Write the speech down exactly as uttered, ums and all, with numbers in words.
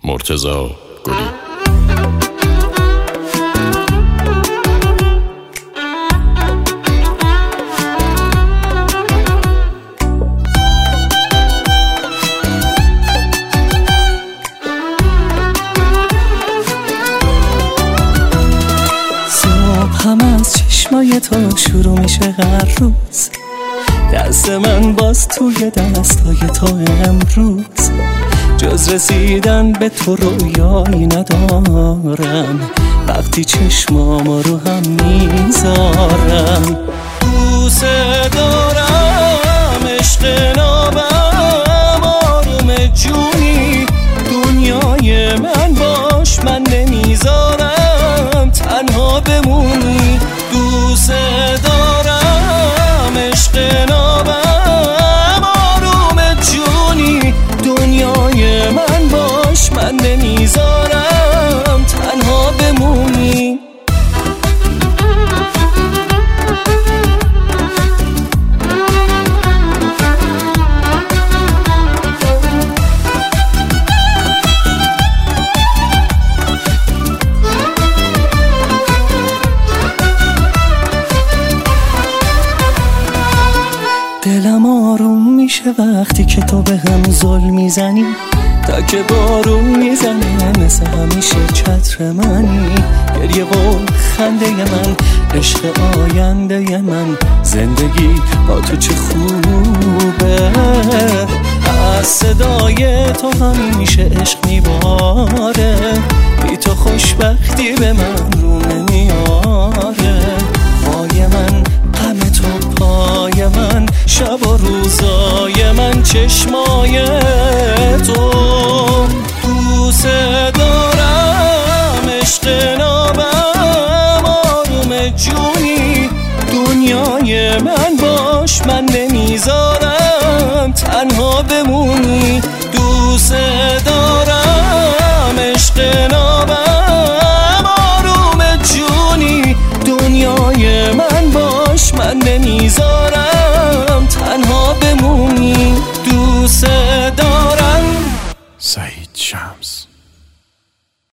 مرتضی گلی. هم از چشمای تو شروع میشه هر روز، دست من باز توی دستای تو امروز. جز رسیدن به تو رویایی ندارم، وقتی چشمام رو هم میذارم. دوست دارم عشق نابم آروم جونی، دنیای من باش من نمیذارم تنها بمونی. دوست دارم عشق نابم آروم جونی، دنیای من باش من نمیذارم تنها بمونی. دلم آروم میشه وقتی که تو به هم ظلم میزنی، تا که بارون میزنه مثل همیشه چتر منی. گریه و خنده من، عشق آینده من، زندگی با تو چه خوبه. از صدای تو همیشه عشق میباره، بی تو خوشبختی به من رو نمیاره. وای من غم تو پای من، شب و روزای من چشمای تو. دوست دارم عشق نابم آروم جونی، دنیای من باش من نمیذارم تنها بمونی. دوست دارم عشق نابم آروم جونی، دنیای من باش من نمیذارم تنها بمونی. دوست دارم. سعید